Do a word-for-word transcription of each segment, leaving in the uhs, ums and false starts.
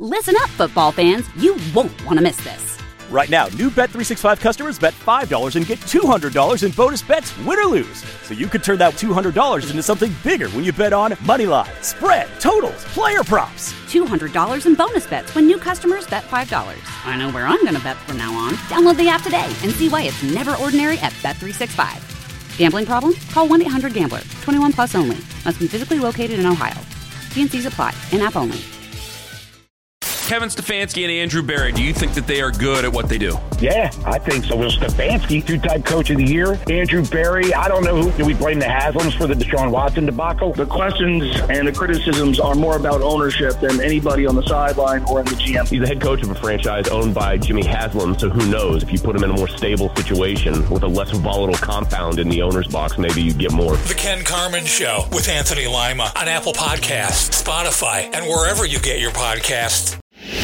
Listen up, football fans. You won't want to miss this. Right now, new Bet three sixty-five customers bet five dollars and get two hundred dollars in bonus bets, win or lose. So you could turn that two hundred dollars into something bigger when you bet on money line, spread, totals, player props. two hundred dollars in bonus bets when new customers bet five dollars. I know where I'm going to bet from now on. Download the app today and see why it's never ordinary at Bet three sixty-five. Gambling problem? Call one eight hundred gambler. twenty-one plus only. Must be physically located in Ohio. T and C's apply. In-app only. Kevin Stefanski and Andrew Berry, do you think that they are good at what they do? Yeah, I think so. Well, Stefanski, two-time coach of the year. Andrew Berry, I don't know who. Do we blame the Haslams for the Deshaun Watson debacle? The questions and the criticisms are more about ownership than anybody on the sideline or in the G M. He's the head coach of a franchise owned by Jimmy Haslam, so who knows? If you put him in a more stable situation with a less volatile compound in the owner's box, maybe you get more. The Ken Carman Show with Anthony Lima on Apple Podcasts, Spotify, and wherever you get your podcasts.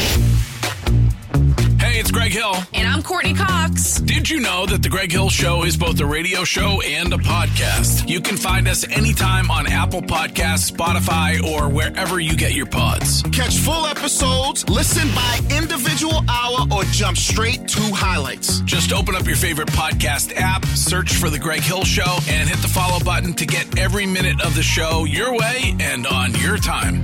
Hey, it's Greg Hill. And I'm Courtney Cox. Did you know that The Greg Hill Show is both a radio show and a podcast? You can find us anytime on Apple Podcasts, Spotify, or wherever you get your pods. Catch full episodes, listen by individual hour, or jump straight to highlights. Just open up your favorite podcast app, search for The Greg Hill Show, and hit the follow button to get every minute of the show your way and on your time.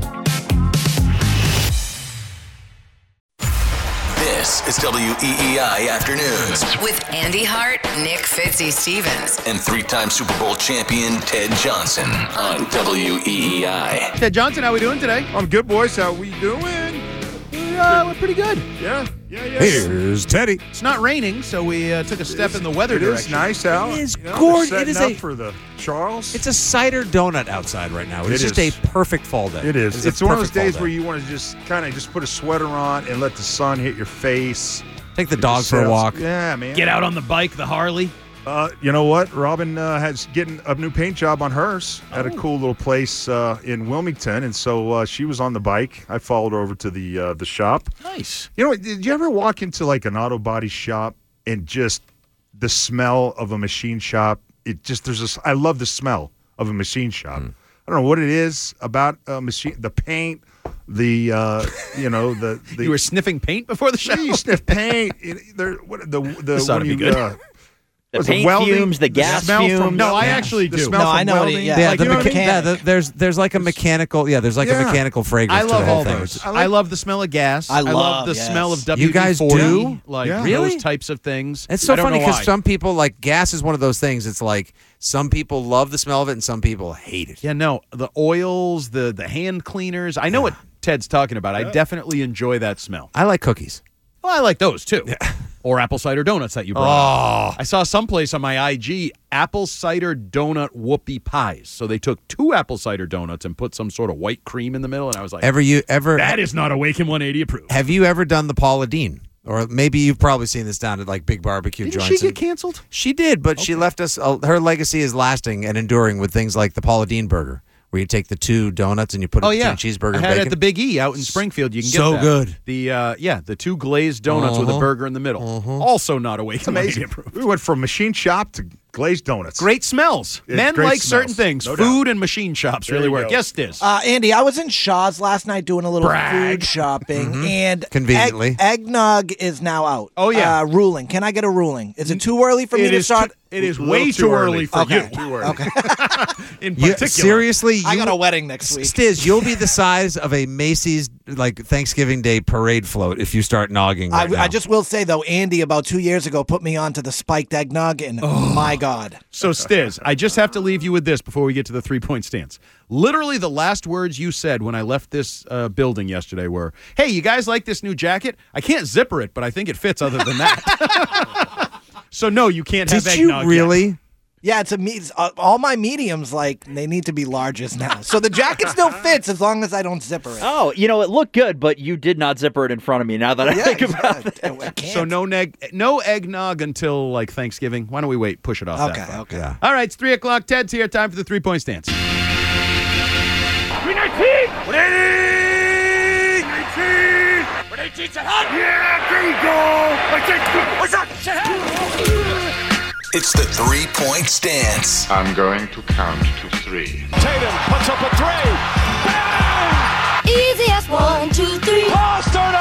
This is W E E I Afternoons with Andy Hart, Nick Fitzy Stevens, and three-time Super Bowl champion Ted Johnson on W E E I. Ted Johnson, how we doing today? I'm good, boys. How we doing? We're, uh, we're pretty good. Yeah, yeah, yeah. Here's Teddy. It's not raining, so we uh, took a step is, in the weather it direction. It is nice out. It is you know, gorgeous. It is up a for the Charles. It's a cider donut outside right now. It's it just is. a perfect fall day. It is. It's, it's one of those days where you want to just kind of just put a sweater on and let the sun hit your face. Take the dog for a walk. Yeah, man. Get out on the bike, the Harley. Uh, you know what? Robin uh, has getting a new paint job on hers at oh. a cool little place uh, in Wilmington, and so uh, she was on the bike. I followed her over to the uh, the shop. Nice. You know what? Did you ever walk into like an auto body shop and just the smell of a machine shop? It just there's this. I love the smell of a machine shop. Mm. I don't know what it is about a machine. The paint. The uh, you know the, the you were sniffing paint before the show. Yeah, you sniff paint. It, there, what, the the this ought to be good. Uh, the paint welding, fumes, the gas the fumes. From, no, I yeah. actually the do. Smell no, from I know welding. what it, yeah, yeah, like, the you know mecha- yeah the, there's there's like a mechanical yeah there's like yeah. a mechanical fragrance. I love to the whole all thing. those. I, like, I love the smell of gas. I love, I love the yes. smell of W D forty. You guys do like yeah. really? those types of things. It's so I don't funny because some people like gas is one of those things. It's like some people love the smell of it and some people hate it. Yeah, no, the oils, the the hand cleaners. I know what Ted's talking about. Yeah. I definitely enjoy that smell. I like cookies. Well, I like those too. Yeah. Or apple cider donuts that you brought. Oh. I saw someplace on my I G apple cider donut whoopie pies. So they took two apple cider donuts and put some sort of white cream in the middle, and I was like, ever you ever that is not Awaken one eighty approved. Have you ever done the Paula Deen? Or maybe you've probably seen this down at like big barbecue Didn't joints. she get canceled? She did, but okay. she left us. Uh, her legacy is lasting and enduring with things like the Paula Deen burger, where you take the two donuts and you put oh, it yeah. between cheeseburger I and had bacon. it at the Big E out in Springfield. You can get so that. good. The uh, yeah, the two glazed donuts uh-huh. with a burger in the middle. Uh-huh. Also not Awaken one eighty amazing. approved. We went from machine shop to glazed donuts. Great smells. It's Men great like smells. certain things. No Food doubt. and machine shops There really you work. go. Yes, Diz. Uh, Andy, I was in Shaw's last night doing a little Brag. food shopping, Mm-hmm. and Conveniently. egg, eggnog is now out. Oh, yeah. Uh, ruling. Can I get a ruling? Is it too early for me It to is start? too- It is A little way too too early. early for Okay. you. Too early. Okay. In You- particular. seriously, you, I got a wedding next week. Stiz, you'll be the size of a Macy's like Thanksgiving Day parade float if you start nogging right I, now. I just will say, though, Andy, about two years ago, put me onto the spiked eggnog, and oh. my God. So, Stiz, I just have to leave you with this before we get to the three-point stance. Literally, the last words you said when I left this uh, building yesterday were, hey, you guys like this new jacket? I can't zipper it, but I think it fits other than that. So, no, you can't have Did eggnog you really? yet. Yeah, it's a me- uh, all my mediums, like, they need to be largest now. So the jacket still fits as long as I don't zipper it. Oh, you know, it looked good, but you did not zipper it in front of me now that I yeah, think about yeah, it. So no neg- no eggnog until, like, Thanksgiving. Why don't we wait? Push it off Okay, that far. okay. Yeah. All right, it's three o'clock. Ted's here. Time for the three-point stance. three nineteen! one eighty! nineteen! one eighteen, set hot! Yeah, there you go! What's up? Set hot! It's the three-point stance. I'm going to count to three. Tatum puts up a three! Bang! Easy as one, two, three. Oh, start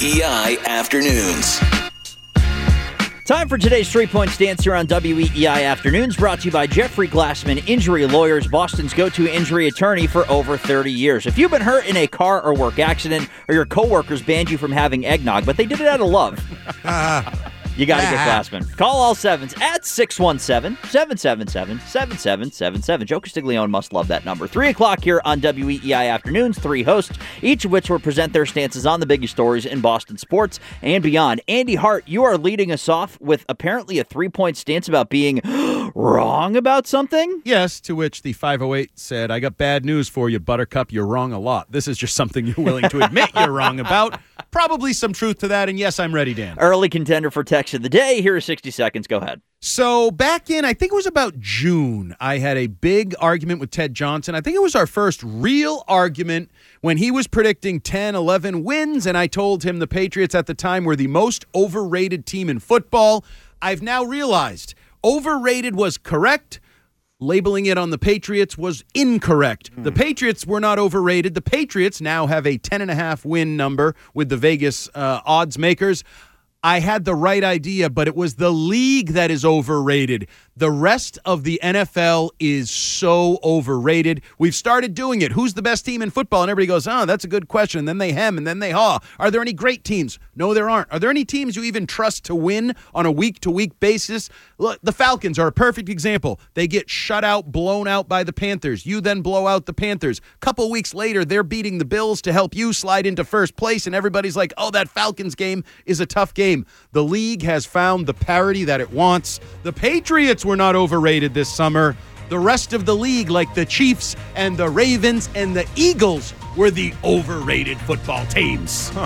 E I Afternoons. Time for today's three-point stance here on W E E I Afternoons, brought to you by Jeffrey Glassman Injury Lawyers, Boston's go-to injury attorney for over thirty years. If you've been hurt in a car or work accident, or your coworkers banned you from having eggnog, but they did it out of love, you got to get Glassman. Call all sevens at six one seven, seven seven seven, seven seven seven seven. Joe Castiglione must love that number. Three o'clock here on W E E I Afternoons. Three hosts, each of which will present their stances on the biggest stories in Boston sports and beyond. Andy Hart, you are leading us off with apparently a three-point stance about being wrong about something? Yes, to which the five oh eight said, I got bad news for you, Buttercup. You're wrong a lot. This is just something you're willing to admit you're wrong about. Probably some truth to that, and yes, I'm ready, Dan. Early contender for text of the day. Here are sixty seconds. Go ahead. So back in, I think it was about June, I had a big argument with Ted Johnson. I think it was our first real argument when he was predicting ten, eleven wins, and I told him the Patriots at the time were the most overrated team in football. I've now realized overrated was correct. Labeling it on the Patriots was incorrect. Mm. The Patriots were not overrated. The Patriots now have a ten and a half win number with the Vegas uh, odds makers. I had the right idea, but it was the league that is overrated. The rest of the N F L is so overrated. We've started doing it. Who's the best team in football? And everybody goes, oh, that's a good question. And then they hem and then they haw. Are there any great teams? No, there aren't. Are there any teams you even trust to win on a week-to-week basis? Look, the Falcons are a perfect example. They get shut out, blown out by the Panthers. You then blow out the Panthers. A couple weeks later, they're beating the Bills to help you slide into first place, and everybody's like, oh, that Falcons game is a tough game. The league has found the parity that it wants. The Patriots were not overrated this summer. The rest of the league, like the Chiefs and the Ravens and the Eagles, were the overrated football teams. Huh.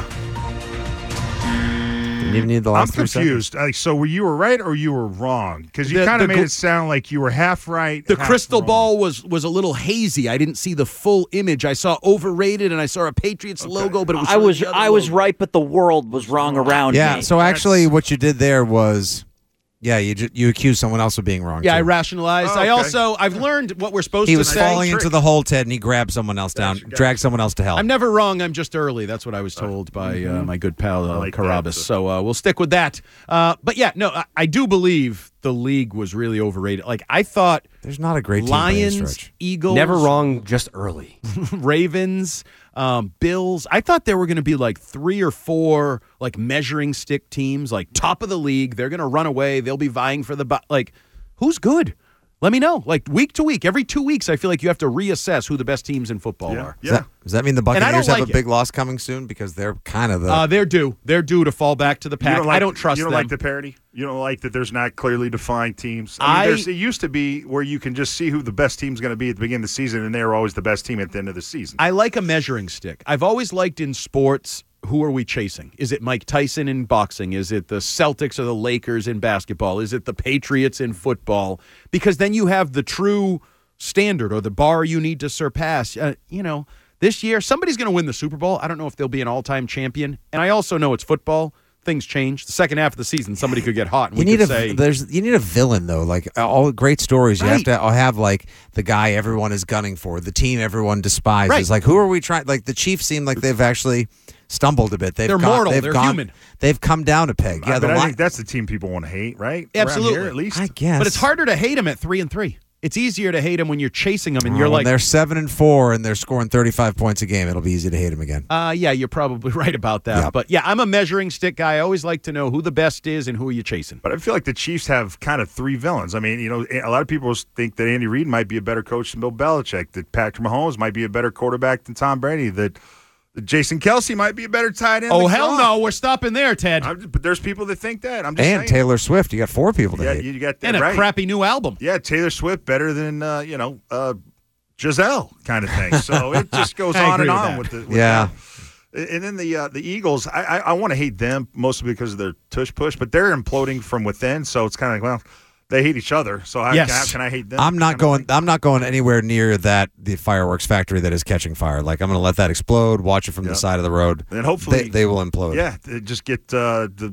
Didn't even need the last I'm three confused. seconds. Like, so were you were right or you were wrong? Because you kind of made it sound like you were half right. The half crystal wrong. ball was was a little hazy. I didn't see the full image. I saw overrated and I saw a Patriots okay. logo, but it was I was the other I was logo. right, but the world was wrong around yeah, me. Yeah. So actually, what you did there was. Yeah, you ju- you accused someone else of being wrong. Yeah, too. I rationalized. Oh, okay. I also I've learned what we're supposed he to was say. falling into the hole, Ted, and he grabbed someone else down, Gotcha, dragged someone else to hell. I'm never wrong. I'm just early. That's what I was told by uh, my good pal uh, like Carabas. that. So uh, we'll stick with that. Uh, but yeah, no, I, I do believe the league was really overrated. Like I thought, there's not a great team Lions, by any stretch. Eagles, Never wrong, just early. Ravens, um, Bills. I thought there were going to be like three or four like measuring stick teams, like top of the league. They're going to run away. They'll be vying for the bo- like. Who's good? Let me know. Like week to week, every two weeks, I feel like you have to reassess who the best teams in football yeah. are. Does, that, does that mean the And I Buccaneers don't have like a big loss coming soon because they're kind of the? Uh, they're due. They're due to fall back to the pack. You don't like, I don't trust You don't them. like the parity? You don't like that there's not clearly defined teams? I mean, I- there's, it used to be where you can just see who the best team's going to be at the beginning of the season, and they're always the best team at the end of the season. I like a measuring stick. I've always liked in sports, who are we chasing? Is it Mike Tyson in boxing? Is it the Celtics or the Lakers in basketball? Is it the Patriots in football? Because then you have the true standard or the bar you need to surpass. Uh, you know, this year, somebody's going to win the Super Bowl. I don't know if they'll be an all-time champion. And I also know it's football. Things change. The second half of the season, somebody could get hot. And You we need could a say, there's you need a villain though. Like all great stories, you Right. have to have like the guy everyone is gunning for, the team everyone despises. Right. Like who are we trying? Like the Chiefs seem like they've actually stumbled a bit. They've They're gone, mortal. They've They're gone, human. They've come down a peg. Yeah, I, the but I Li- think that's the team people want to hate, right? Around absolutely. here, at least. I guess, but it's harder to hate them at three and three. It's easier to hate them when you're chasing them and Oh, you're when like, they're seven and four and they're scoring thirty-five points a game. It'll be easy to hate them again. Uh, yeah, you're probably right about that. Yep. But yeah, I'm a measuring stick guy. I always like to know who the best is and who are you chasing. But I feel like the Chiefs have kind of three villains. I mean, you know, a lot of people think that Andy Reid might be a better coach than Bill Belichick, that Patrick Mahomes might be a better quarterback than Tom Brady, that Jason Kelsey might be a better tight end. Oh, than hell Gronk. no. We're stopping there, Ted. I'm just- but there's people that think that. I'm just And saying. Taylor Swift, you got four people to Yeah, hate. you got that And a right. crappy new album. Yeah, Taylor Swift better than uh, you know uh, Giselle kind of thing. So it just goes I on agree and with on that. with the with Yeah. that. And then the uh, the Eagles, I I, I want to hate them mostly because of their tush push, but they're imploding from within. So it's kind of like, well, they hate each other. So how, Yes. how can I hate them? I'm not Kind of going. thing. I'm not going anywhere near that. The fireworks factory that is catching fire. Like I'm going to let that explode. Watch it from Yeah. the side of the road. And hopefully they, they will implode. Yeah, they just get uh, the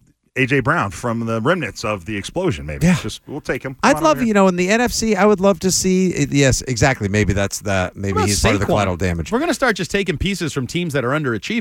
A J Brown from the remnants of the explosion. Maybe. Yeah. Just we'll take him. I'd love, you know, in the N F C, I would love to see. Yes, exactly. Maybe that's that. Maybe What about he's part of the Saquon? collateral damage. We're going to start just taking pieces from teams that are underachieving.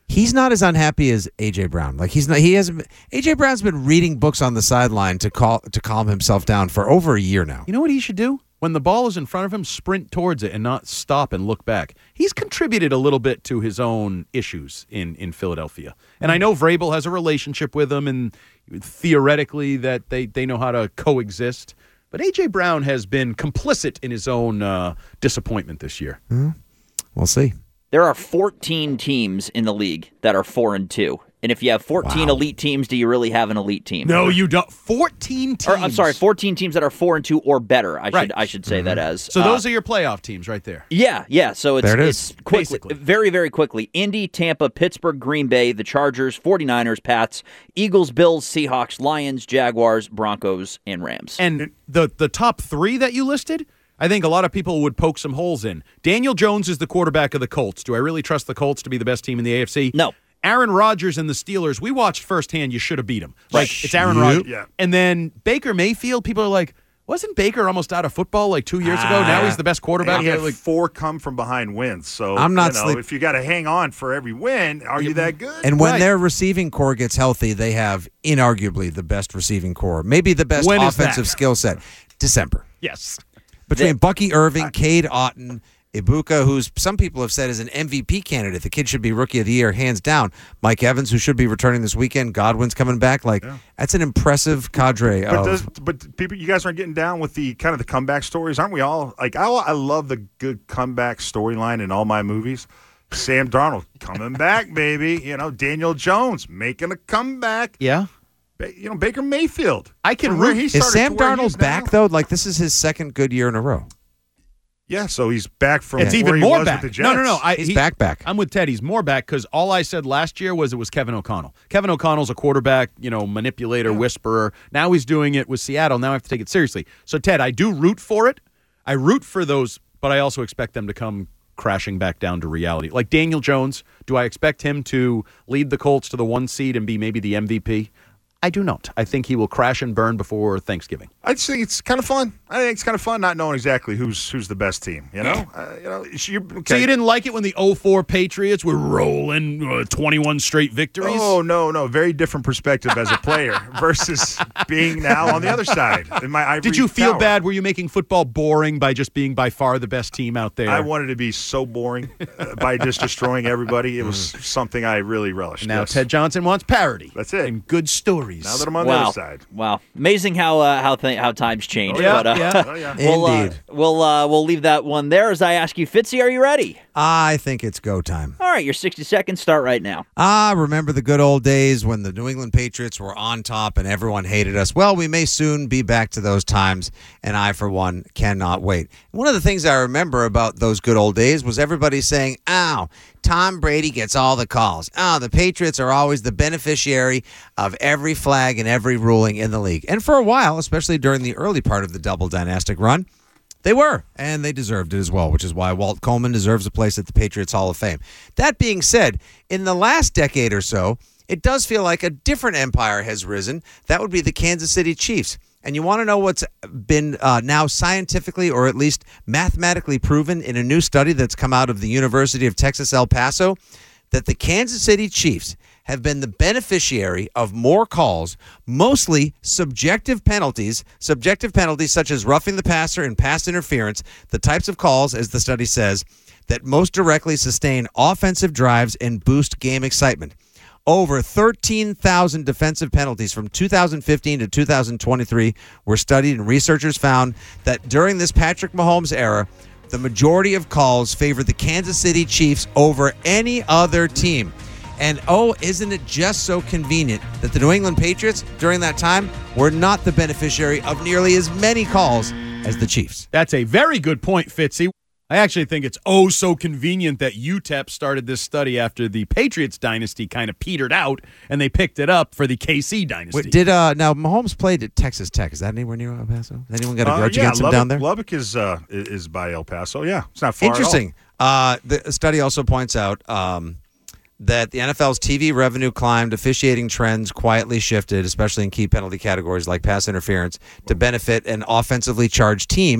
He's not as unhappy as A J Brown. Like he's not. He hasn't. A J Brown's been reading books on the sideline to call to calm himself down for over a year now. You know what he should do? When the ball is in front of him, sprint towards it and not stop and look back. He's contributed a little bit to his own issues in, in Philadelphia. And I know Vrabel has a relationship with him, and theoretically that they, they know how to coexist. But A J Brown has been complicit in his own uh, disappointment this year. Mm-hmm. We'll see. There are fourteen teams in the league that are four and two. And if you have fourteen Wow. elite teams, do you really have an elite team? No, you don't. fourteen teams. Or, I'm sorry, fourteen teams that are four and two or better. I Right. should I should say that as. So uh, those are your playoff teams right there. Yeah, yeah. So it's, There it is. it's quickly, Basically. very, very quickly. Indy, Tampa, Pittsburgh, Green Bay, the Chargers, forty-niners, Pats, Eagles, Bills, Seahawks, Lions, Jaguars, Broncos, and Rams. And the, the top three that you listed, I think a lot of people would poke some holes in. Daniel Jones is the quarterback of the Colts. Do I really trust the Colts to be the best team in the A F C? No. Aaron Rodgers and the Steelers, we watched firsthand. You should have beat him. Like, it's Aaron Yep. Rodgers. Yeah. And then Baker Mayfield, people are like, wasn't Baker almost out of football like two years ago? Now he's the best quarterback. And he had Like, four come from behind wins. So I'm not you know, sleep- if you got to hang on for every win, are you that good? And when Right. their receiving core gets healthy, they have inarguably the best receiving core, maybe the best When is that? offensive skill set. December. yes. Between Bucky Irving, Cade Otton, Ibuka, who's some people have said is an M V P candidate. The kid should be Rookie of the Year, hands down. Mike Evans, who should be returning this weekend. Godwin's coming back. Like, that's an impressive cadre But, of... does, but people, you guys aren't getting down with the kind of the comeback stories, aren't we all? Like, I, I love the good comeback storyline in all my movies. Sam Darnold coming back, baby. You know, Daniel Jones making a comeback. Yeah. Ba- You know, Baker Mayfield. I can From where root- he Is started Sam to where he Darnold is back, now. though? Like, this is his second good year in a row. Yeah, so he's back from It's where even he more was back. with the Jets. No, no, no. I, He's he- back, back. I'm with Ted. He's more back because all I said last year was it was Kevin O'Connell. Kevin O'Connell's a quarterback, you know, manipulator, whisperer. Now he's doing it with Seattle. Now I have to take it seriously. So, Ted, I do root for it. I root for those, but I also expect them to come crashing back down to reality. Like Daniel Jones, do I expect him to lead the Colts to the one seed and be maybe the M V P? I do not. I think he will crash and burn before Thanksgiving. I just think it's kind of fun. I think it's kind of fun not knowing exactly who's who's the best team. You know, uh, you know. You, okay. So you didn't like it when the oh four Patriots were rolling uh, twenty-one straight victories? Oh no, no, very different perspective as a player versus being now on the other side. In my ivory Did you feel tower. bad? Were you making football boring by just being by far the best team out there? I wanted to be so boring uh, by just destroying everybody. It was something I really relished. Now yes. Ted Johnson wants parody. That's it. And good stories. Now that I'm on the wow. other side. Wow. Amazing how uh, how th- how times change. Oh, yeah, but, uh, yeah. Oh, yeah. We'll, uh, Indeed. we'll, uh, we'll leave that one there as I ask you, Fitzy, are you ready? I think it's go time. All right, your sixty seconds start right now. Ah, remember the good old days when the New England Patriots were on top and everyone hated us? Well, we may soon be back to those times, and I, for one, cannot wait. One of the things I remember about those good old days was everybody saying, ow, Tom Brady gets all the calls. Oh, the Patriots are always the beneficiary of every flag and every ruling in the league. And for a while, especially during the early part of the double dynastic run, they were, and they deserved it as well, which is why Walt Coleman deserves a place at the Patriots Hall of Fame. That being said, in the last decade or so, it does feel like a different empire has risen. That would be the Kansas City Chiefs. And you want to know what's been uh, now scientifically or at least mathematically proven in a new study that's come out of the University of Texas, El Paso, that the Kansas City Chiefs have been the beneficiary of more calls, mostly subjective penalties, subjective penalties such as roughing the passer and pass interference, the types of calls, as the study says, that most directly sustain offensive drives and boost game excitement. Over thirteen thousand defensive penalties from two thousand fifteen to two thousand twenty-three were studied, and researchers found that during this Patrick Mahomes era, the majority of calls favored the Kansas City Chiefs over any other team. And oh, isn't it just so convenient that the New England Patriots during that time were not the beneficiary of nearly as many calls as the Chiefs? That's a very good point, Fitzy. I actually think it's oh so convenient that U T E P started this study after the Patriots dynasty kind of petered out, and they picked it up for the K C dynasty. Wait, did uh now Mahomes played at Texas Tech? Is that anywhere near El Paso? Has anyone got a Uh, grudge yeah, against him Lubbock, down there? Lubbock is uh, is is by El Paso. Yeah, it's not far. Interesting. Uh, the study also points out um, that the N F L's T V revenue climbed, officiating trends quietly shifted, especially in key penalty categories like pass interference, to benefit an offensively charged team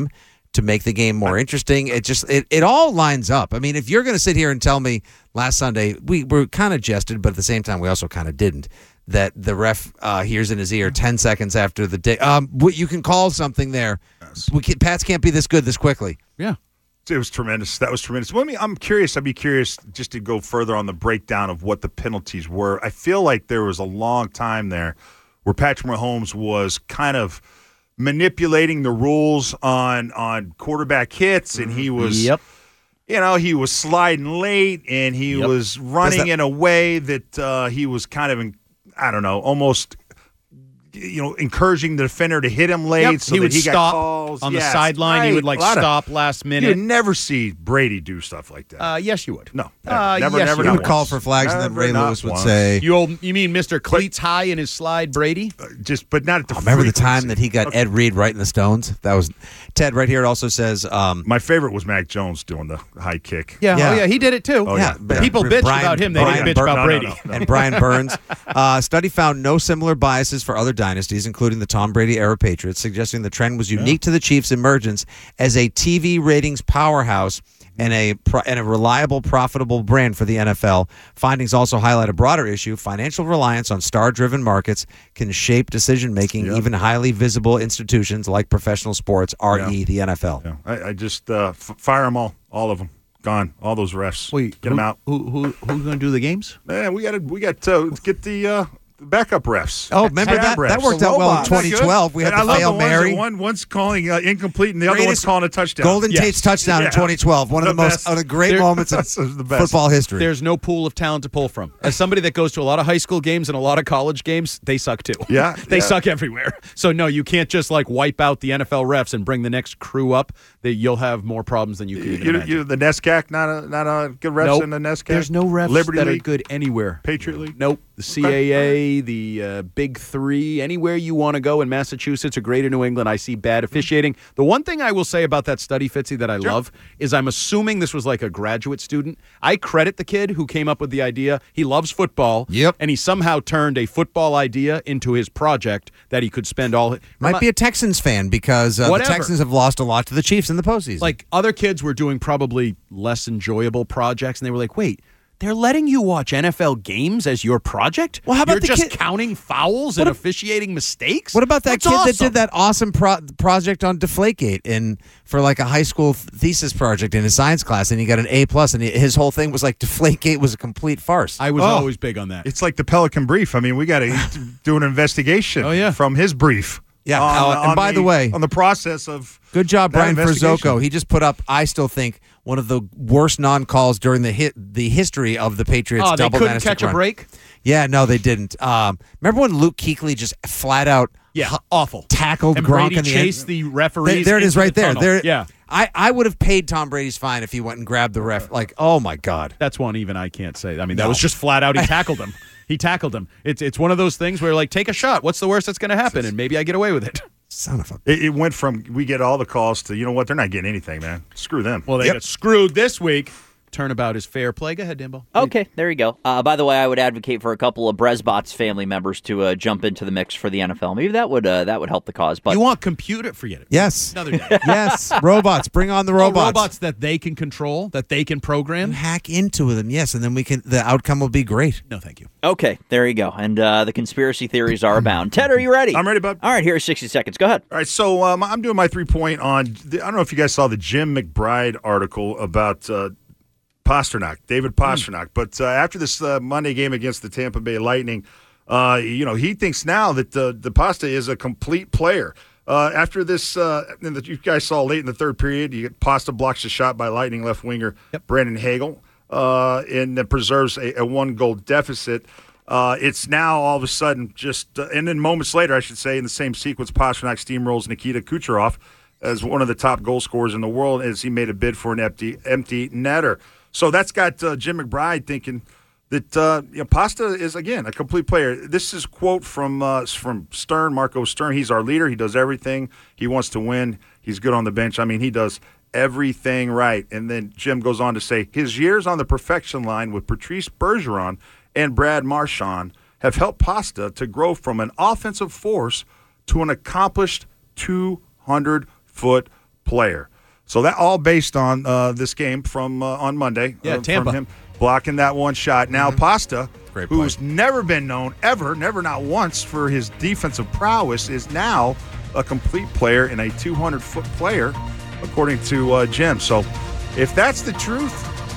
to make the game more interesting. It just it, it all lines up. I mean, if you're going to sit here and tell me last Sunday we were kind of jested, but at the same time we also kind of didn't, that the ref uh, hears in his ear ten seconds after the day. Um, you can call something there. Yes. We can, Pats can't be this good this quickly. Yeah. It was tremendous. That was tremendous. Let me. I'm curious. I'd be curious just to go further on the breakdown of what the penalties were. I feel like there was a long time there where Patrick Mahomes was kind of manipulating the rules on on quarterback hits, and he was, Yep. you know, he was sliding late, and he Yep. was running that- in a way that uh, he was kind of, in, I don't know, almost. You know, encouraging the defender to hit him late, Yep. so he that would he got stop calls on Yes, the sideline. He right. would like A lot of- stop last minute. You'd never see Brady do stuff like that. Uh, yes, you would. No, Uh, never, yes, never. you not He would once. call for flags, and then Never, Ray not Lewis would once. say, You old, you mean Mister Cleats High in his slide, Brady? Uh, just, but not at the. oh, remember the frequency. time that he got Okay. Ed Reed right in the stones? That was Ted right here. It also says, um, My favorite was Mac Jones doing the high kick. Yeah, Yeah. oh yeah, he did it too. Oh, yeah, yeah. but People bitch Brian- about him. They Brian didn't bitch Bur- about no, no, Brady. no, no. and Brian Burns. Uh, study found no similar biases for other dynasties, including the Tom Brady era Patriots, suggesting the trend was unique to the Chiefs' emergence as a T V ratings powerhouse and a pro- and a reliable, profitable brand for the N F L. Findings also highlight a broader issue: financial reliance on star-driven markets can shape decision-making, Yep. even highly visible institutions like professional sports, that is, the N F L. Yeah. I, I just uh, f- fire them all, all of them, gone, all those refs. Wait, get them who- out. Who who who's going to do the games? Man, we got to, we got to get the. Uh, backup refs. Oh, remember Scab that? refs. That worked The out well in robots. Isn't that twenty twelve. We had And the I love Hail the ones Mary. that One, one's calling uh, incomplete, and the other one's Greatest- calling a touchdown. Golden Yes. Tate's touchdown Yeah. in twenty twelve. One of the, The most best. of the great There- moments of That's the best. football history. There's no pool of talent to pull from. As somebody that goes to a lot of high school games and a lot of college games, they suck too. Yeah, they yeah. suck everywhere. So no, you can't just like wipe out the N F L refs and bring the next crew up. That you'll have more problems than you can even You, imagine. you, the NESCAC, not a not a good refs Nope. in the NESCAC. There's no refs Liberty that League, are good anywhere. Patriot League. Nope. The C A A, the uh, Big Three, anywhere you want to go in Massachusetts or Greater New England, I see bad officiating. The one thing I will say about that study, Fitzy, that I love is I'm assuming this was like a graduate student. I credit the kid who came up with the idea. He loves football. Yep. And he somehow turned a football idea into his project that he could spend all. Might be a Texans fan because uh, the Whatever. Texans have lost a lot to the Chiefs in the postseason. Like other kids were doing probably less enjoyable projects, and they were like, wait. They're letting you watch N F L games as your project? Well, how about You're the just kid- counting fouls and officiating mistakes? what about that That's kid that awesome. did that awesome pro- project on Deflategate in for like a high school th- thesis project in his science class, and he got an A plus, and he, his whole thing was like Deflategate was a complete farce. I was Oh. always big on that. It's like the Pelican Brief. I mean, we got to do an investigation. Oh, yeah. from his brief. Yeah. on- Oh, and on by the way- on the process of Good job, that Brian investigation. Frizzoco. He just put up, I still think, one of the worst non-calls during the hit the history of the Patriots. Oh, they double couldn't dynastic catch a run. break? Yeah, no, they didn't. Um, remember when Luke Kuechly just flat out Yeah, awful. tackled And Gronk Brady in the chased end? the referees. There, there it is, into right the there. tunnel. There, Yeah, I, I would have paid Tom Brady's fine if he went and grabbed the ref. Like, oh my God. that's one even I can't say. I mean, that No. was just flat out. He tackled him. He tackled him. It's it's one of those things where like, take a shot. What's the worst that's going to happen? And maybe I get away with it. Son of a. It, it went from we get all the calls to you know what they're not getting anything, man. Screw them. Well, they Yep. got screwed this week. Turnabout is fair play. Go ahead, Dimbo. Okay, there you go. Uh, by the way, I would advocate for a couple of Bresbots family members to uh, jump into the mix for the N F L. Maybe that would uh, that would help the cause. But You want computer? Forget it. Yes. Another day. Yes. Robots. Bring on the Oh, robots. robots that they can control, that they can program. Hack into them, yes, and then we can. The outcome will be great. No, thank you. okay, there you go. And uh, the conspiracy theories are abound. Ted, are you ready? I'm ready, bud. All right, here's sixty seconds. Go ahead. All right, so um, I'm doing my three point on. The, I don't know if you guys saw the Jim McBride article about uh, Pasternak, David Pasternak. But uh, after this uh, Monday game against the Tampa Bay Lightning, uh, you know, he thinks now that uh, the Pasta is a complete player. Uh, after this, uh, and that you guys saw late in the third period, you get Pasta blocks a shot by Lightning left winger Brandon Hagel, uh, and that preserves a, a one goal deficit. Uh, it's now all of a sudden just, uh, and then moments later, I should say, in the same sequence, Pasternak steamrolls Nikita Kucherov as one of the top goal scorers in the world as he made a bid for an empty empty netter. So that's got uh, Jim McBride thinking that uh, you know, Pasta is, again, a complete player. This is a quote from uh, from Stern, Marco Stern. He's our leader. He does everything. He wants to win. He's good on the bench. I mean, he does everything right. And then Jim goes on to say, his years on the perfection line with Patrice Bergeron and Brad Marchand have helped Pasta to grow from an offensive force to an accomplished two hundred foot player. So that all based on uh, this game from uh, on Monday. Yeah, uh, Tampa. From him blocking that one shot. Now Mm-hmm. Pasta, Great play. who's never been known ever, never not once for his defensive prowess, is now a complete player and a two hundred foot player, according to uh, Jim. So if that's the truth,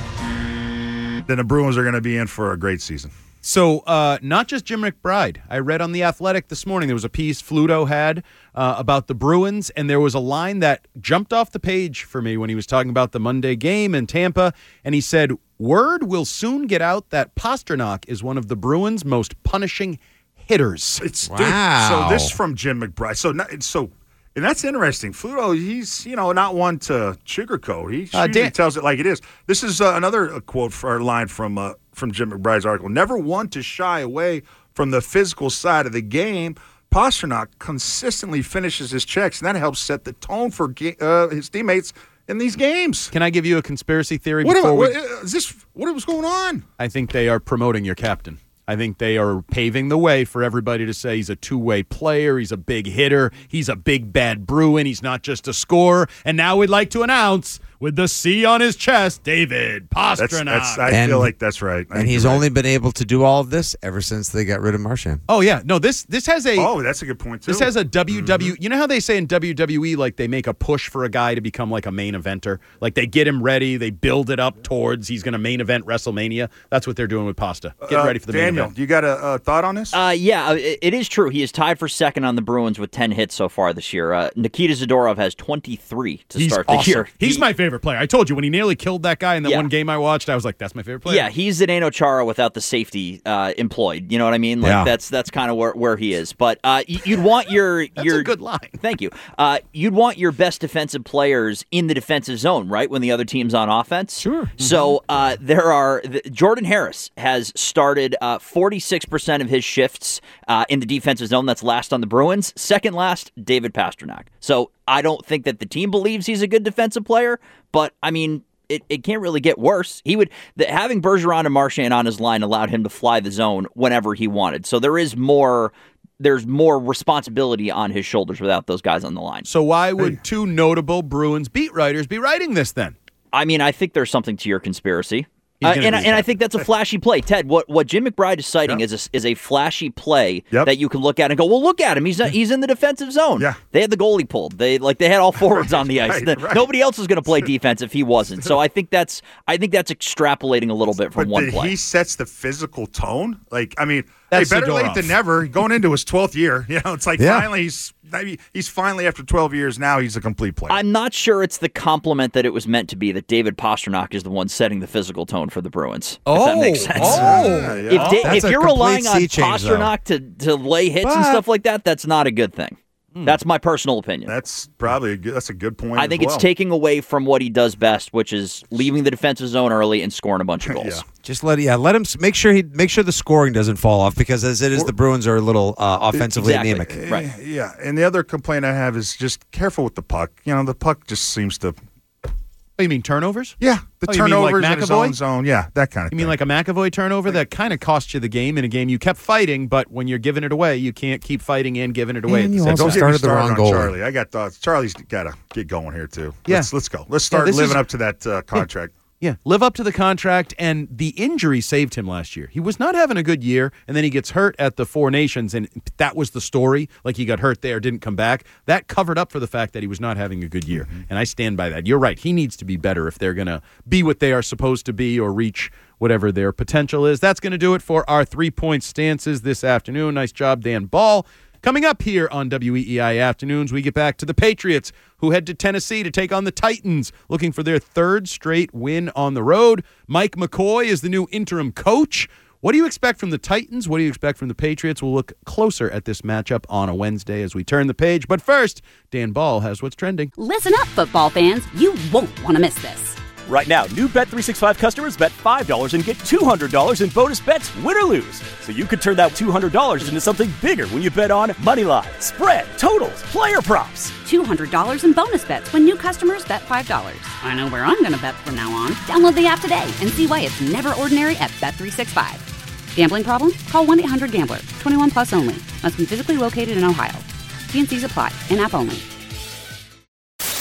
then the Bruins are going to be in for a great season. So, uh, not just Jim McBride. I read on The Athletic this morning, there was a piece Fluto had uh, about the Bruins, and there was a line that jumped off the page for me when he was talking about the Monday game in Tampa, and he said, word will soon get out that Pastrnak is one of the Bruins' most punishing hitters. It's Wow. Dude, so this is from Jim McBride. So, not- so and that's interesting. Fluto, he's, you know, not one to sugarcoat. He Uh, usually Dan- tells it like it is. This is uh, another uh, quote for our line from uh, from Jim McBride's article. Never one to shy away from the physical side of the game. Pastrnak consistently finishes his checks, and that helps set the tone for ga- uh, his teammates in these games. Can I give you a conspiracy theory What, before am I- we... what is this? What was going on? I think they are promoting your captain. I think they are paving the way for everybody to say he's a two-way player, he's a big hitter, he's a big bad Bruin, he's not just a scorer. And now we'd like to announce, with the C on his chest, David Pastrnak. That's, that's, I And- feel like that's right. I And think he's you're right. only been able to do all of this ever since they got rid of Marchand. Oh, yeah. No, this this has a... Oh, that's a good point, too. This has a W W E. You know how they say in W W E, like, they make a push for a guy to become, like, a main eventer? Like, they get him ready, they build it up towards he's going to main event WrestleMania. That's what they're doing with Pasta. Get Uh, ready for the Daniel, main event. you got a, a thought on this? Uh, yeah, it, it is true. He is tied for second on the Bruins with ten hits so far this year. Uh, Nikita Zadorov has twenty-three to He's start awesome. the year. He's He- my favorite player. I told you, when he nearly killed that guy in that Yeah. one game I watched, I was like, that's my favorite player. Yeah, he's Zdeno Chara without the safety uh, employed. You know what I mean? Like Yeah. that's that's kind of where, where he is. But uh, y- you'd want your That's your a good line. Thank you. Uh, you'd want your best defensive players in the defensive zone, right? When the other team's on offense. Sure. So uh, there are the, Jordan Harris has started uh, forty-six percent of his shifts uh, in the defensive zone. That's last on the Bruins. Second last, David Pastrnak. So I don't think that the team believes he's a good defensive player, but I mean. It, it can't really get worse. He would the, having Bergeron and Marchand on his line allowed him to fly the zone whenever he wanted. So there is more. There's more responsibility on his shoulders without those guys on the line. So why would two notable Bruins beat writers be writing this then? I mean, I think there's something to your conspiracy. He's Uh, gonna and, be I- and I think that's a flashy play. Ted, what, what Jim McBride is citing Yep. is, a, is a flashy play Yep. that you can look at and go, well, look at him. He's he's in the defensive zone. Yeah. They had the goalie pulled. They like they had all forwards on the ice. right, The- right. Nobody else was going to play defense if he wasn't. So I think that's I think that's extrapolating a little bit from But one the- play. he sets the physical tone. Like, I mean, That's hey, better Zadorov. late than never. Going into his twelfth year, you know, it's like Yeah. finally he's maybe he's finally after twelve years now he's a complete player. I'm not sure it's the compliment that it was meant to be that David Pastrnak is the one setting the physical tone for the Bruins. if that makes sense. Oh, Yeah, yeah. If, da- That's if a you're complete relying on sea change, though. Pastrnak to, to lay hits and But- stuff like that, that's not a good thing. Hmm. That's my personal opinion. That's probably a good, that's a good point. I as think well. it's taking away from what he does best, which is leaving the defensive zone early and scoring a bunch of goals. Yeah. Just let yeah, let him s- make sure he make sure the scoring doesn't fall off because as it is, the Bruins are a little uh, offensively Exactly. anemic. Right. Eh, Yeah, and the other complaint I have is just careful with the puck. You know, the puck just seems to. Oh, you mean turnovers? Yeah, the Oh, you mean like turnovers in his McAvoy? own zone. Yeah, that kind of You thing. mean like a McAvoy turnover that kind of cost you the game in a game you kept fighting, but when you're giving it away, you can't keep fighting and giving it away And at you the same also Don't time. get me started the wrong on goalie. Charlie. I got thoughts. Charlie's got to get going here too. Yeah. Let's, let's go. Let's start this living is- up to that uh, contract. Yeah, live up to the contract, and the injury saved him last year. He was not having a good year, and then he gets hurt at the Four Nations, and that was the story. Like, he got hurt there, didn't come back. That covered up for the fact that he was not having a good year, and I stand by that. You're right. He needs to be better if they're going to be what they are supposed to be or reach whatever their potential is. That's going to do it for our three-point stances this afternoon. Nice job, Dan Ball. Coming up here on W E E I Afternoons, we get back to the Patriots, who head to Tennessee to take on the Titans, looking for their third straight win on the road. Mike McCoy is the new interim coach. What do you expect from the Titans? What do you expect from the Patriots? We'll look closer at this matchup on a Wednesday as we turn the page. But first, Dan Ball has what's trending. Listen up, football fans. You won't want to miss this. Right now, new Bet three sixty-five customers bet five dollars and get two hundred dollars in bonus bets, win or lose. So you could turn that two hundred dollars into something bigger when you bet on money line, spread, totals, player props. two hundred dollars in bonus bets when new customers bet five dollars. I know where I'm going to bet from now on. Download the app today and see why it's never ordinary at Bet three sixty-five. Gambling problem? Call one eight hundred gambler. twenty-one plus only. Must be physically located in Ohio. T and C's apply. In-app only.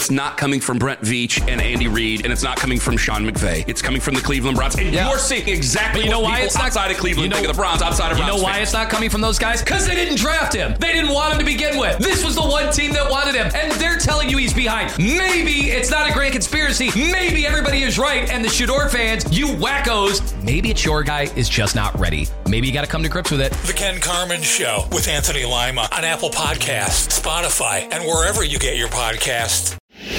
it's not coming from Brent Veach and Andy Reid, and it's not coming from Sean McVay. It's coming from the Cleveland Browns. And yeah. you're seeing exactly but you know what why people it's not, outside of Cleveland you know, think of the Browns, outside of You Browns know why fans. it's not coming from those guys? Because they didn't draft him. They didn't want him to begin with. This was the one team that wanted him, and they're telling you he's behind. Maybe it's not a grand conspiracy. Maybe everybody is right, and the Shador fans, you wackos, maybe it's your guy is just not ready. Maybe you got to come to grips with it. The Ken Carmen Show with Anthony Lima on Apple Podcasts, Spotify, and wherever you get your podcasts.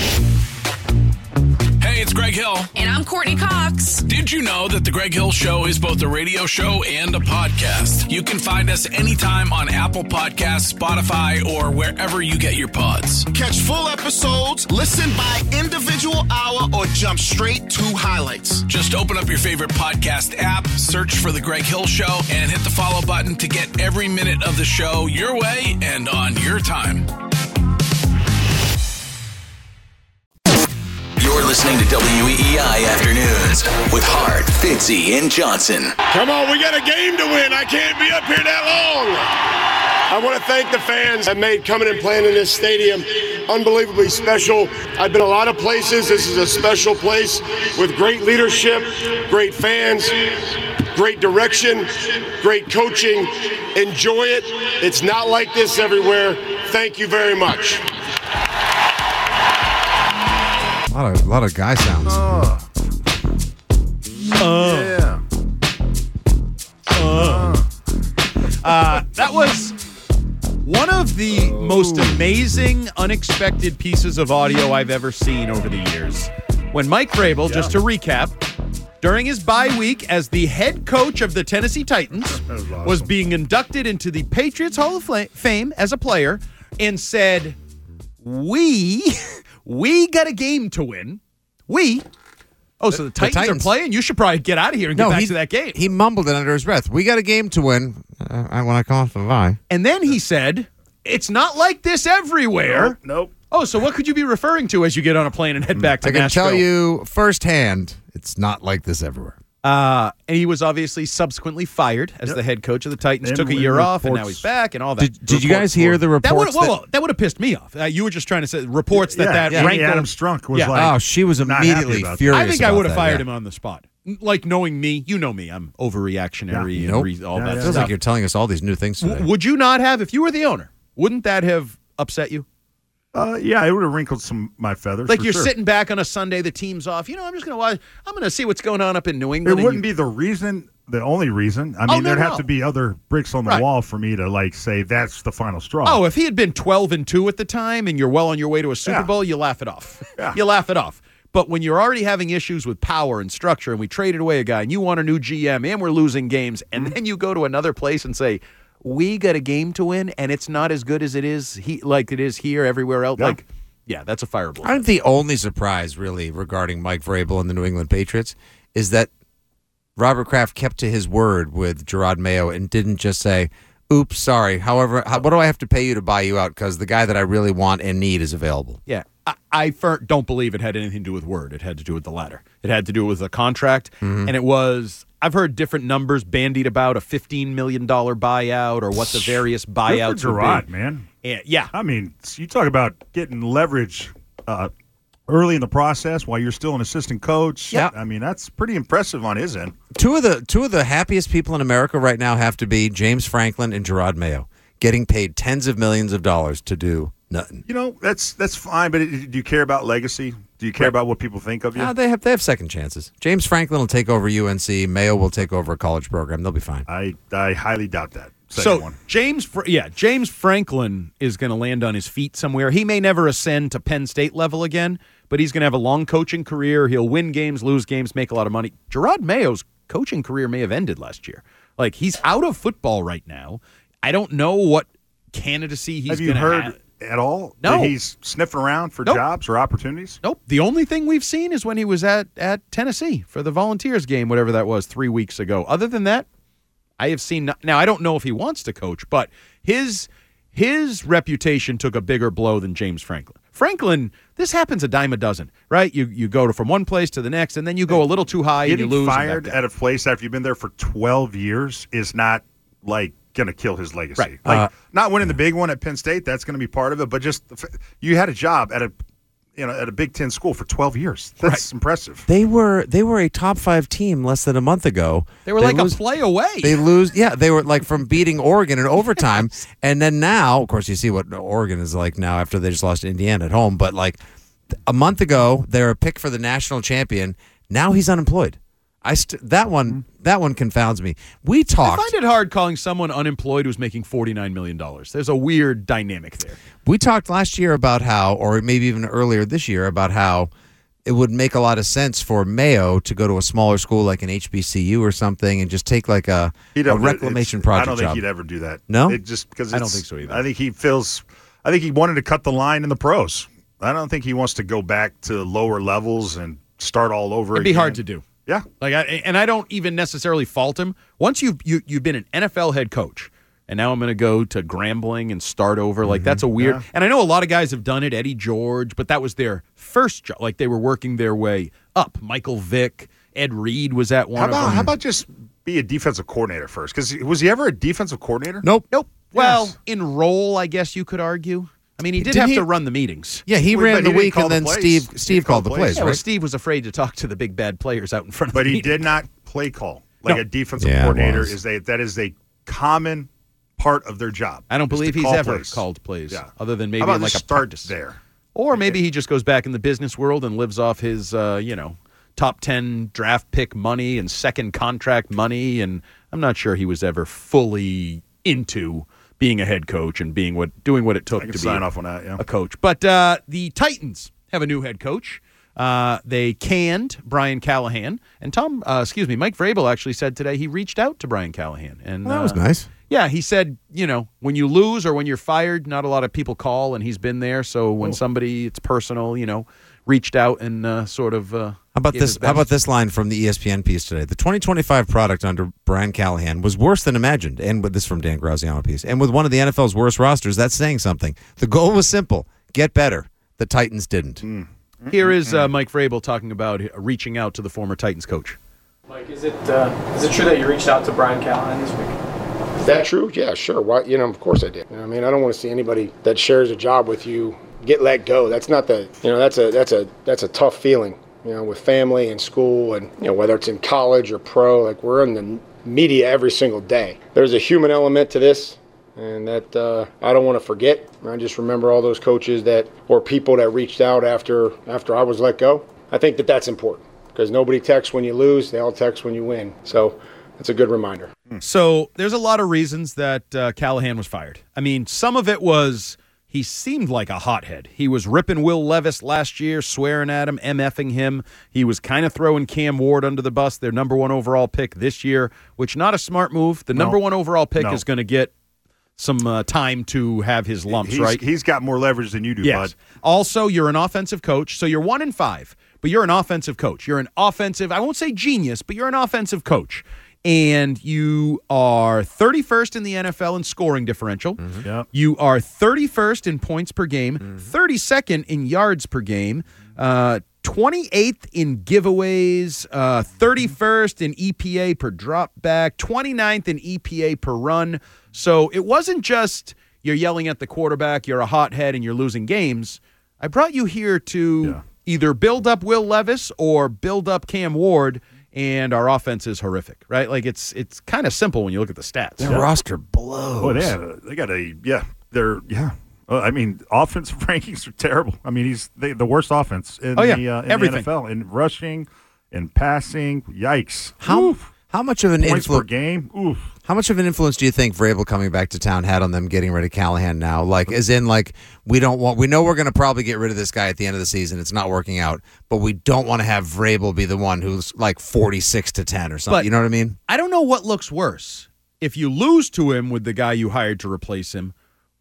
Hey, it's Greg Hill. And I'm Courtney Cox. Did you know that The Greg Hill Show is both a radio show and a podcast? You can find us anytime on Apple Podcasts, Spotify, or wherever you get your pods. Catch full episodes, listen by individual hour, or jump straight to highlights. Just open up your favorite podcast app, search for The Greg Hill Show, and hit the follow button to get every minute of the show your way and on your time. You're listening to W E I Afternoons with Hart, Fitzy, and Johnson. Come on, we got a game to win. I can't be up here that long. I want to thank the fans that made coming and playing in this stadium unbelievably special. I've been a lot of places. This is a special place with great leadership, great fans, great direction, great coaching. Enjoy it. It's not like this everywhere. Thank you very much. A lot of, a lot of guy sounds. Uh, Uh. yeah. Uh. Uh, that was one of the most amazing, unexpected pieces of audio I've ever seen over the years. When Mike Vrabel, yeah. just to recap, during his bye week as the head coach of the Tennessee Titans, was, awesome. was being inducted into the Patriots Hall of Fame as a player, and said, we... We got a game to win. We. Oh, so the Titans, the Titans. are playing? You should probably get out of here and no, get back he, to that game. He mumbled it under his breath. We got a game to win. Uh, I want to call it the lie. And then he said, it's not like this everywhere. Nope. nope. Oh, so what could you be referring to as you get on a plane and head back to I can Nashville? tell you firsthand, it's not like this everywhere. Uh, and he was obviously subsequently fired as yep. the head coach of the Titans. And Took a year off, and now he's back, and all that. Did, did you guys hear the reports? That would whoa, whoa, that would have pissed me off. Uh, you were just trying to say reports that yeah, that yeah, rankled. Adam Strunk was yeah. like, oh, she was immediately furious. I think I would have that, fired yeah. him on the spot. Like knowing me, you know me, I'm overreactionary yeah. and nope. re- all yeah, that. Yeah, stuff. feels like you're telling us all these new things today. W- would you not have, if you were the owner? Wouldn't that have upset you? Uh, yeah, it would have wrinkled some my feathers. Like for you're sure. sitting back on a Sunday, the team's off. You know, I'm just going to watch. I'm going to see what's going on up in New England. It wouldn't you, be the reason, the only reason. I mean, oh, no, there'd no. have to be other bricks on the right. wall for me to like say that's the final straw. Oh, if he had been twelve and two at the time, and you're well on your way to a Super yeah. Bowl, you laugh it off. Yeah. You laugh it off. But when you're already having issues with power and structure, and we traded away a guy, and you want a new G M, and we're losing games, and mm-hmm. then you go to another place and say, "We got a game to win," and it's not as good as it is he like it is here everywhere else. Yeah. Like. Yeah, that's a fireball. I think the only surprise, really, regarding Mike Vrabel and the New England Patriots is that Robert Kraft kept to his word with Gerard Mayo and didn't just say, oops, sorry. However, how, what do I have to pay you to buy you out? Because the guy that I really want and need is available. Yeah, I, I fer- don't believe it had anything to do with word. It had to do with the latter. It had to do with a contract, mm-hmm. and it was, I've heard different numbers bandied about, a fifteen million dollars buyout or what the various buyouts Good for Gerard, would be. man. And, yeah. I mean, you talk about getting leverage uh, early in the process while you're still an assistant coach. Yeah. I mean, that's pretty impressive on his end. Two of the two of the happiest people in America right now have to be James Franklin and Gerard Mayo, getting paid tens of millions of dollars to do nothing. You know, that's that's fine, but it, do you care about legacy? Do you care right. about what people think of you? Uh, they have they have second chances. James Franklin will take over U N C. Mayo will take over a college program. They'll be fine. I I highly doubt that. Second so one. James, yeah, James Franklin is going to land on his feet somewhere. He may never ascend to Penn State level again, but he's going to have a long coaching career. He'll win games, lose games, make a lot of money. Gerard Mayo's coaching career may have ended last year. Like he's out of football right now. I don't know what candidacy he's have you gonna heard have. at all? No, that he's sniffing around for nope. jobs or opportunities. Nope. The only thing we've seen is when he was at at Tennessee for the Volunteers game, whatever that was, three weeks ago. Other than that, I have seen – now, I don't know if he wants to coach, but his his reputation took a bigger blow than James Franklin. Franklin, this happens a dime a dozen, right? You you go to, from one place to the next, and then you go a little too high and you lose. Getting fired at a place after you've been there for twelve years is not, like, going to kill his legacy. Right. Like, Uh, not winning the big one at Penn State, that's going to be part of it, but just – you had a job at a you know, at a Big Ten school for twelve years. That's impressive. They were they were a top five team less than a month ago. They were like a play away. They lose, yeah. They were like from beating Oregon in overtime, and then now, of course, you see what Oregon is like now after they just lost to Indiana at home. But like a month ago, they were a pick for the national champion. Now he's unemployed. I st- that one that one confounds me. We talked. I find it hard calling someone unemployed who's making forty-nine million dollars. There's a weird dynamic there. We talked last year about how, or maybe even earlier this year, about how it would make a lot of sense for Mayo to go to a smaller school like an H B C U or something and just take like a, He'd a ever- reclamation it's- project I don't think job. he'd ever do that. No? It just because I don't it's- think so either. I think he feels. I think he wanted to cut the line in the pros. I don't think he wants to go back to lower levels and start all over. It'd be again. hard to do. Yeah, like, I, and I don't even necessarily fault him. Once you've you, you've been an N F L head coach, and now I'm going to go to Grambling and start over. Like that's a weird. Yeah. And I know a lot of guys have done it. Eddie George, but that was their first job. Like they were working their way up. Michael Vick, Ed Reed was at one. How of about them. how about just be a defensive coordinator first? Because was he ever a defensive coordinator? Nope. Nope. Well, in role, I guess you could argue. I mean, he did Did have he- to run the meetings. Yeah, he Well, ran but the he didn't week, call and the then plays. Steve He Steve didn't call called the the plays, plays. Yeah, well, right? Steve was afraid to talk to the big bad players out in front of But the he meeting. did not play call like No. a defensive Yeah, it coordinator. was. Is they that is a common part of their job. I don't is to believe he's call ever plays. called plays, Yeah. other than maybe How about in like just a start practice. there? Or maybe he just goes back in the business world and lives off his, uh, you know, top ten draft pick money and second contract money. And I'm not sure he was ever fully into being a head coach and being what doing what it took I to can be sign a, off on that. Yeah. a coach. But uh, the Titans have a new head coach. Uh, they canned Brian Callahan, and Tom, uh, excuse me, Mike Vrabel actually said today he reached out to Brian Callahan, and Well, that was uh, nice. Yeah, he said, you know, when you lose or when you're fired, not a lot of people call, and he's been there. So when somebody, it's personal, you know, reached out and uh, sort of. Uh, How about gave this? his How about best. this line from the E S P N piece today? The twenty twenty-five product under Brian Callahan was worse than imagined, and with this from Dan Graziano piece, and with one of the N F L's worst rosters, that's saying something. The goal was simple: get better. The Titans didn't. Mm. Here is uh, Mike Vrabel talking about reaching out to the former Titans coach. Mike, is it uh, is it true that you reached out to Brian Callahan this week? Is that true? Yeah, sure. Why? You know, of course I did. You know, I mean, I don't want to see anybody that shares a job with you get let go. That's not the. You know, that's a that's a that's a tough feeling. You know, with family and school, and you know whether it's in college or pro. Like we're in the media every single day. There's a human element to this, and that uh, I don't want to forget. I just remember all those coaches that or people that reached out after after I was let go. I think that that's important because nobody texts when you lose; they all text when you win. So that's a good reminder. So there's a lot of reasons that uh, Callahan was fired. I mean, some of it was he seemed like a hothead. He was ripping Will Levis last year, swearing at him, MFing him. He was kind of throwing Cam Ward under the bus, their number one overall pick this year, which not a smart move. The No. number one overall pick No. is going to get some uh, time to have his lumps, He's, right? He's got more leverage than you do, Yes. bud. Also, you're an offensive coach, so you're one in five, but you're an offensive coach. You're an offensive, I won't say genius, but you're an offensive coach. And you are thirty-first in the N F L in scoring differential. Mm-hmm. Yep. You are thirty-first in points per game, Mm-hmm. thirty-second in yards per game, uh, twenty-eighth in giveaways, uh, thirty-first in E P A per drop back, twenty-ninth in E P A per run. So it wasn't just you're yelling at the quarterback, you're a hothead, and you're losing games. I brought you here to either build up Will Levis or build up Cam Ward, and our offense is horrific, right? Like it's it's kind of simple when you look at the stats. Their roster blows. Oh, they had a, they got a yeah. They're yeah. Uh, I mean, offensive rankings are terrible. I mean, he's they, the worst offense in Oh, yeah. the uh, in Everything. the N F L in rushing, in passing. Yikes! How Oof. how much of an Points per influence? game? Oof. How much of an influence do you think Vrabel coming back to town had on them getting rid of Callahan now? Like, as in, like, we don't want, we know we're going to probably get rid of this guy at the end of the season. It's not working out, but we don't want to have Vrabel be the one who's like forty-six to ten or something. But- you know what I mean? I don't know what looks worse. If you lose to him with the guy you hired to replace him,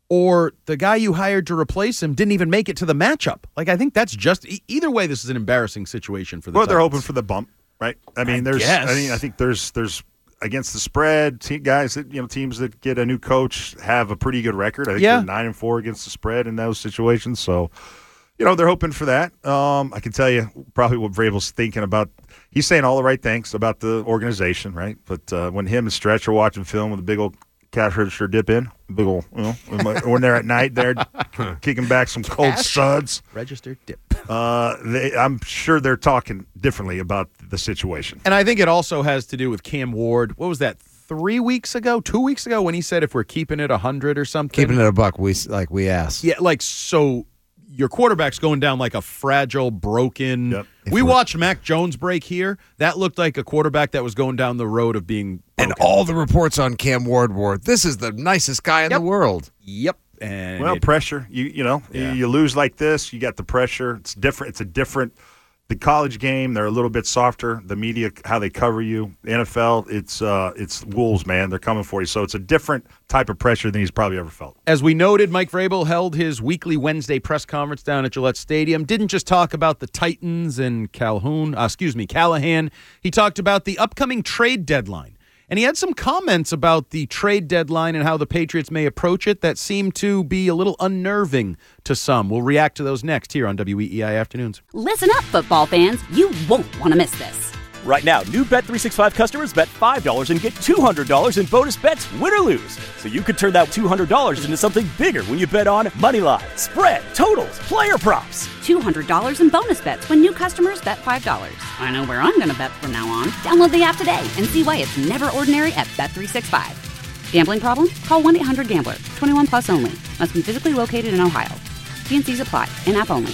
or the guy you hired to replace him didn't even make it to the matchup. Like, I think that's just e- either way. This is an embarrassing situation for the. Well, they're Titans. hoping for the bump, right? I mean, I there's. guess. I mean, I think there's there's against the spread, te- guys that you know teams that get a new coach have a pretty good record. I think Yeah. they're nine and four against the spread in those situations. So, you know, they're hoping for that. Um, I can tell you probably what Vrabel's thinking about. He's saying all the right things about the organization, right? But uh, when him and Stretch are watching film with a big old cash register dip in, big old, you know, when they're at night, they're kicking back some cold Cash suds. Register dip. uh, they, I'm sure they're talking differently about the situation. And I think it also has to do with Cam Ward. What was that, three weeks ago, two weeks ago, when he said if we're keeping it one hundred or something? Keeping it a buck, we like we asked. Yeah, like, so your quarterback's going down like a fragile, broken. Yep. We watched Mac Jones break here. That looked like a quarterback that was going down the road of being broken. And all the reports on Cam Ward were, this is the nicest guy in Yep. the world. Yep. And Well, it- pressure. You you know, Yeah. you, you lose like this, you got the pressure. It's different. It's a different. The college game, they're a little bit softer. The media, how they cover you. The N F L, it's uh, it's wolves, man. They're coming for you. So it's a different type of pressure than he's probably ever felt. As we noted, Mike Vrabel held his weekly Wednesday press conference down at Gillette Stadium. Didn't just talk about the Titans and Calhoun, uh, excuse me, Callahan. He talked about the upcoming trade deadline. And he had some comments about the trade deadline and how the Patriots may approach it that seemed to be a little unnerving to some. We'll react to those next here on W E E I Afternoons. Listen up, football fans. You won't want to miss this. Right now, new Bet three sixty-five customers bet five dollars and get two hundred dollars in bonus bets, win or lose. So you could turn that two hundred dollars into something bigger when you bet on Moneyline, spread, totals, player props. two hundred dollars in bonus bets when new customers bet five dollars. I know where I'm going to bet from now on. Download the app today and see why it's never ordinary at Bet three sixty-five. Gambling problem? Call one eight hundred gambler. twenty-one plus only. Must be physically located in Ohio. T and C's apply. In-app only.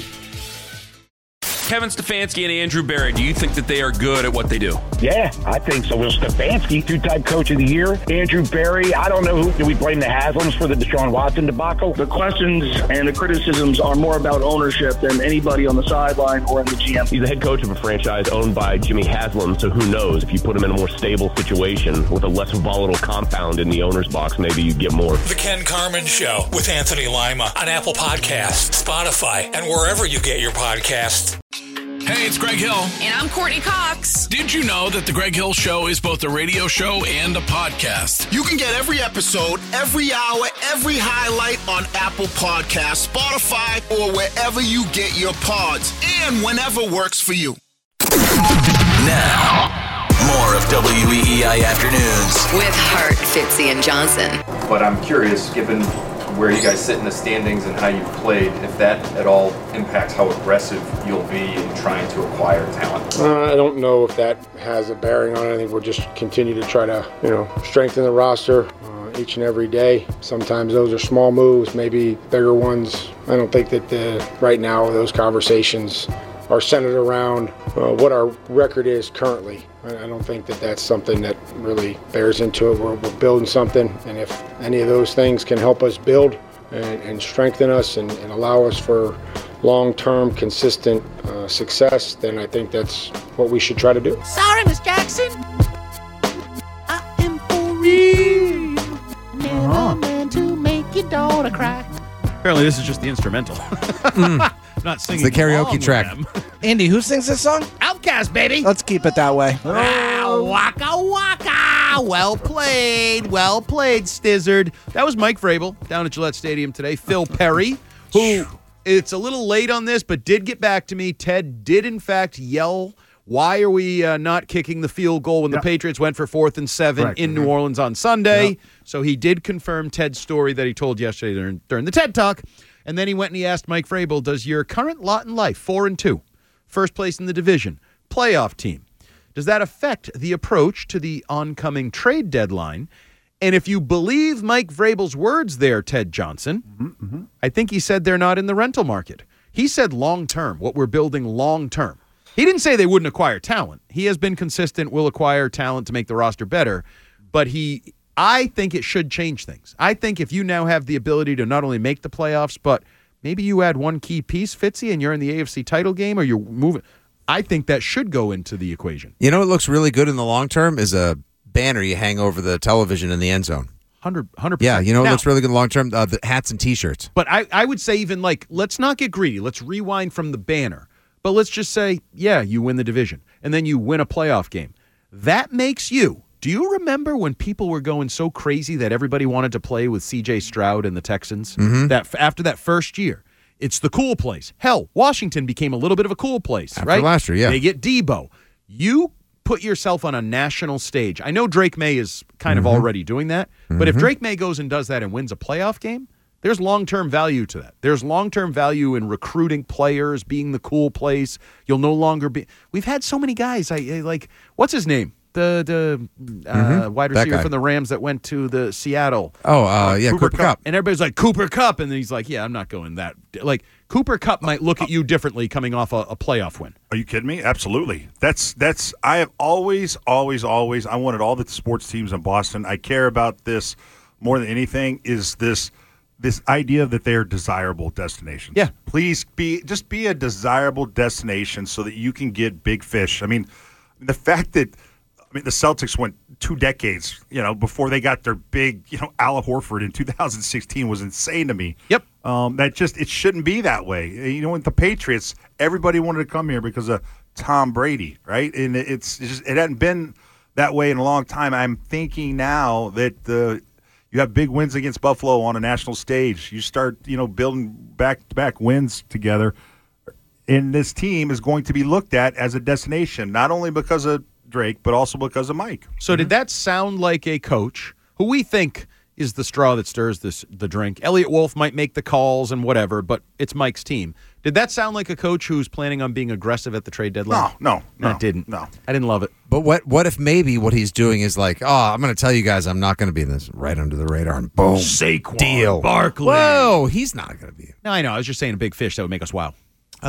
Kevin Stefanski and Andrew Berry, do you think that they are good at what they do? Yeah, I think so. Will Stefanski, two-time coach of the year. Andrew Berry, I don't know who. Do we blame the Haslams for the Deshaun Watson debacle? The questions and the criticisms are more about ownership than anybody on the sideline or in the G M. He's the head coach of a franchise owned by Jimmy Haslam, so who knows? If you put him in a more stable situation with a less volatile compound in the owner's box, maybe you get more. The Ken Carman Show with Anthony Lima on Apple Podcasts, Spotify, and wherever you get your podcasts. Hey, it's Greg Hill. And I'm Courtney Cox. Did you know that the Greg Hill Show is both a radio show and a podcast? You can get every episode, every hour, every highlight on Apple Podcasts, Spotify, or wherever you get your pods, and whenever works for you. Now, more of W E E I Afternoons. With Hart, Fitzy, and Johnson. But I'm curious, given where you guys sit in the standings and how you've played, if that at all impacts how aggressive you'll be in trying to acquire talent. Uh, I don't know if that has a bearing on it. I think we'll just continue to try to, you know, strengthen the roster uh, each and every day. Sometimes those are small moves, maybe bigger ones. I don't think that the, right now those conversations are centered around uh, what our record is currently. I, I don't think that that's something that really bears into it. We're, we're building something, and if any of those things can help us build and, and strengthen us and, and allow us for long-term, consistent uh, success, then I think that's what we should try to do. Sorry, Miss Jackson. I am for real. Never uh-huh. meant to make your daughter cry. Apparently, this is just the instrumental. mm. Not singing. It's the karaoke track. Andy, who sings this song? Outcast, baby. Let's keep it that way. Ah, waka waka. Well played. Well played, Stizzard. That was Mike Vrabel down at Gillette Stadium today. Phil Perry, who it's a little late on this, but did get back to me. Ted did, in fact, yell, why are we uh, not kicking the field goal when yep. the Patriots went for fourth and seven Correct. in mm-hmm. New Orleans on Sunday? Yep. So he did confirm Ted's story that he told yesterday during, during the TED Talk. And then he went and he asked Mike Vrabel, does your current lot in life, four and two, first place in the division, playoff team, does that affect the approach to the oncoming trade deadline? And if you believe Mike Vrabel's words there, Ted Johnson, mm-hmm, mm-hmm. I think he said they're not in the rental market. He said long-term, what we're building long-term. He didn't say they wouldn't acquire talent. He has been consistent, will acquire talent to make the roster better, but he... I think it should change things. I think if you now have the ability to not only make the playoffs, but maybe you add one key piece, Fitzy, and you're in the A F C title game or you're moving. I think that should go into the equation. You know what looks really good in the long term is a banner you hang over the television in the end zone. one hundred percent. Yeah, you know what looks really good in the long term? Uh, the hats and T-shirts. But I, I would say even like, let's not get greedy. Let's rewind from the banner. But let's just say, yeah, you win the division, and then you win a playoff game. That makes you. Do you remember when people were going so crazy that everybody wanted to play with C J Stroud and the Texans? Mm-hmm. That after that first year, it's the cool place. Hell, Washington became a little bit of a cool place, after right? last year, yeah. They get Debo. You put yourself on a national stage. I know Drake May is kind mm-hmm. of already doing that, mm-hmm. but if Drake May goes and does that and wins a playoff game, There's long-term value to that. There's long-term value in recruiting players, being the cool place. You'll no longer be. We've had so many guys. I, I like. What's his name? The the uh, Mhm. wide That receiver guy. from the Rams that went to the Seattle. Oh, uh, yeah, Cooper Kupp. And everybody's like Cooper Kupp, and then he's like, "Yeah, I'm not going that." Like Cooper Kupp might look at you differently coming off a, a playoff win. Are you kidding me? Absolutely. That's that's. I have always, always, always. I wanted all the sports teams in Boston. I care about this more than anything. Is this this idea that they are desirable destinations? Yeah. Please be just be a desirable destination so that you can get big fish. I mean, the fact that I mean the Celtics went two decades, you know, before they got their big, you know, Al Horford in two thousand sixteen was insane to me. Yep. Um, that just it shouldn't be that way. You know, with the Patriots, everybody wanted to come here because of Tom Brady, right? And it's, it's just, it hadn't been that way in a long time. I'm thinking now that the you have big wins against Buffalo on a national stage. You start, you know, building back-to-back wins together, and this team is going to be looked at as a destination, not only because of Drake, but also because of Mike. So did that sound like a coach who we think is the straw that stirs this the drink? Elliot Wolf might make the calls and whatever, but it's Mike's team. Did that sound like a coach who's planning on being aggressive at the trade deadline? No, no, no. no, It didn't. No. I didn't love it. But what what if maybe what he's doing is like, oh, I'm going to tell you guys I'm not going to be in this right under the radar, and boom, Saquon deal. Barkley. Whoa, he's not going to be. No, I know. I was just saying a big fish that would make us wow.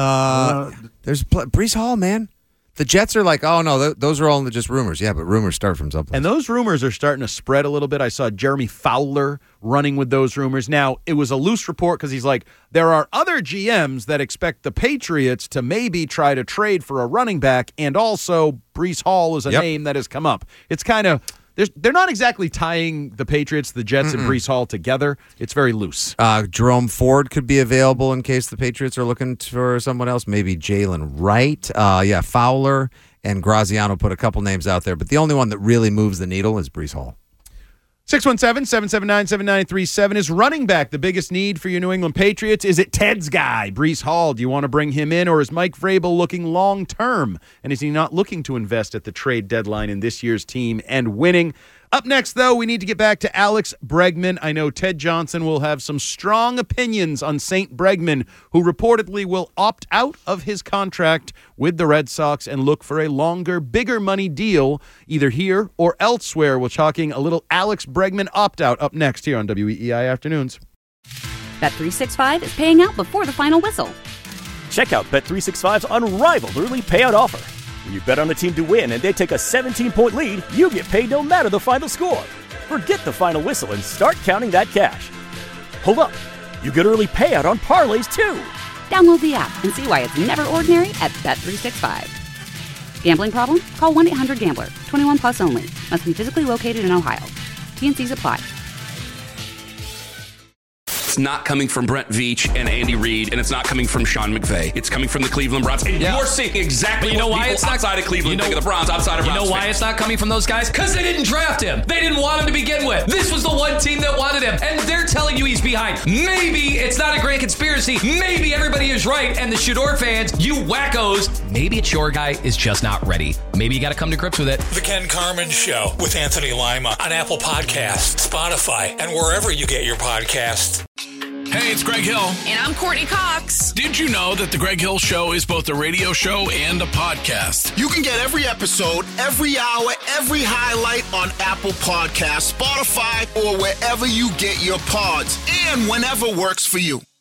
Uh, there's pl- Brees Hall, man. The Jets are like, oh, no, th- those are all just rumors. Yeah, but rumors start from something. And those rumors are starting to spread a little bit. I saw Jeremy Fowler running with those rumors. Now, it was a loose report because he's like, there are other G Ms that expect the Patriots to maybe try to trade for a running back, and also Brees Hall is a Yep. name that has come up. It's kind of, there's, they're not exactly tying the Patriots, the Jets, Mm-mm. and Brees Hall together. It's very loose. Uh, Jerome Ford could be available in case the Patriots are looking for someone else. Maybe Jalen Wright. Uh, yeah, Fowler and Graziano put a couple names out there, but the only one that really moves the needle is Brees Hall. six one seven, seven seven nine, seven nine three seven is running back the biggest need for your New England Patriots? Is it Ted's guy, Brees Hall? Do you want to bring him in, or is Mike Vrabel looking long-term? And is he not looking to invest at the trade deadline in this year's team and winning? Up next, though, we need to get back to Alex Bregman. I know Ted Johnson will have some strong opinions on Saint Bregman, who reportedly will opt out of his contract with the Red Sox and look for a longer, bigger money deal, either here or elsewhere. We're talking a little Alex Bregman opt-out up next here on W E E I Afternoons. Bet three sixty-five is paying out before the final whistle. Check out Bet three sixty-five's unrivaled early payout offer. When you bet on a team to win and they take a seventeen-point lead, you get paid no matter the final score. Forget the final whistle and start counting that cash. Hold up. You get early payout on parlays, too. Download the app and see why it's never ordinary at Bet three sixty-five. Gambling problem? Call one eight hundred gambler. twenty-one plus only. Must be physically located in Ohio. T and C's apply. It's not coming from Brent Veach and Andy Reid, and it's not coming from Sean McVay. It's coming from the Cleveland Browns. And Yeah. you're seeing exactly But you know what why people it's not outside of Cleveland you know, think of the Browns, outside of You Browns know why fans. it's not coming from those guys? Because they didn't draft him. They didn't want him to begin with. This was the one team that wanted him, and they're telling you he's behind. Maybe it's not a great conspiracy. Maybe everybody is right, and the Shador fans, you wackos, maybe it's your guy is just not ready. Maybe you got to come to grips with it. The Ken Carmen Show with Anthony Lima on Apple Podcasts, Spotify, and wherever you get your podcasts. Hey, it's Greg Hill. And I'm Courtney Cox. Did you know that The Greg Hill Show is both a radio show and a podcast? You can get every episode, every hour, every highlight on Apple Podcasts, Spotify, or wherever you get your pods, and whenever works for you.